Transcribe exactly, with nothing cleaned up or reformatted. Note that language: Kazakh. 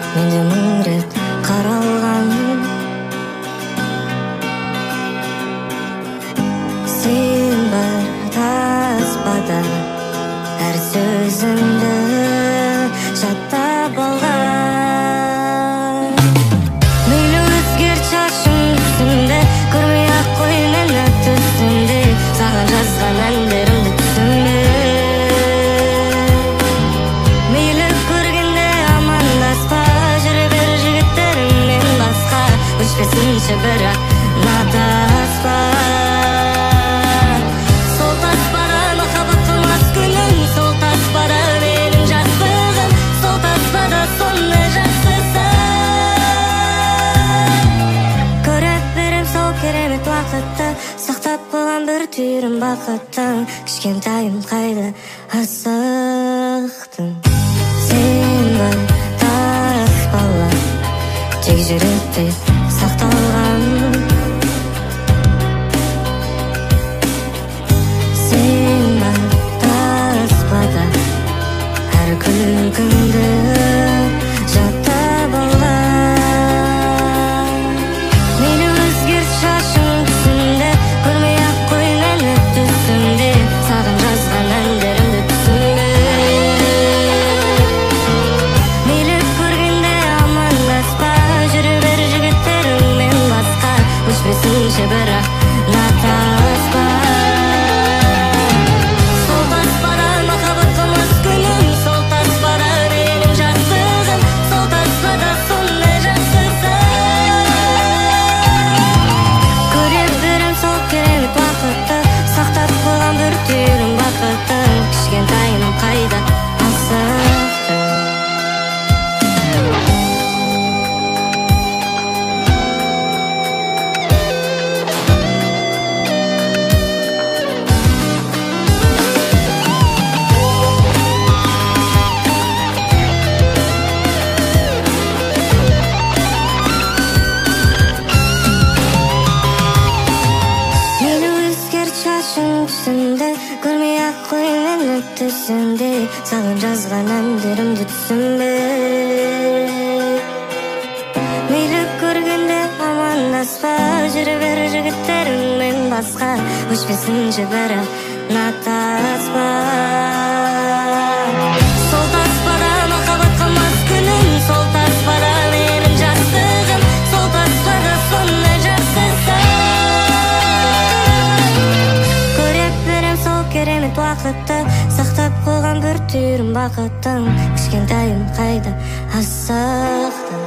менде мың рет қаралған. Сен бар таспада әр сөзіңді жаттап алған. Мейлі өзгерт шашың түсімде, көрмей-ақ қой мені түсімде, саған жазған әндерімді түсімде. Мейлі көргенде амандаспа, жүре бер жігіттеріңмен басқа, өшпесінші бірақ натаспа. Сол таспада махаббат қылмас күнім, сол таспада менің жастығым, сол таспада сондай жақсысың. Көріп берем сол керемет уақытты, сақтап қойған бір түйірім бақыттың, кішкентайым қайда асықтың. Сен бар таспалар тек жүректе сақталған. Сен бар таспада әр күлкіңді жаттап алған. Мейлі өзгерт шашың түсімде, көрмей-ақ қой мені түсімде, саған жазған әндерімді түсімде. Мейлі көргенде амандаспа, жүре бер жігіттеріңмен басқа, өшпесінші бірақ натаспа. Сол таспада махаббат қылмас күнім, сол таспада менің жастығым, сол таспада сондай жақсысың. Көріп берем сол керемет уақытты, сақтап қойған бір түйірім бақыттың, кішкентайым қайда асықтың. Мейлі өзгерт шашың түсімде, көрмей-ақ қой мені түсімде, саған жазған әндерімді түсімде. Мейлі көргенде амандаспа, жүре бер жігіттеріңмен басқа, өшпесінші бірақ натаспа. Сол таспада махаббат қылмас күнім, сол таспада менің жастығым, сол таспада сондай жақсысың. Көріп берем сол керемет уақытты, сақтап қойған бір түйірім бақыттың, кішкентайым қайда асықтың.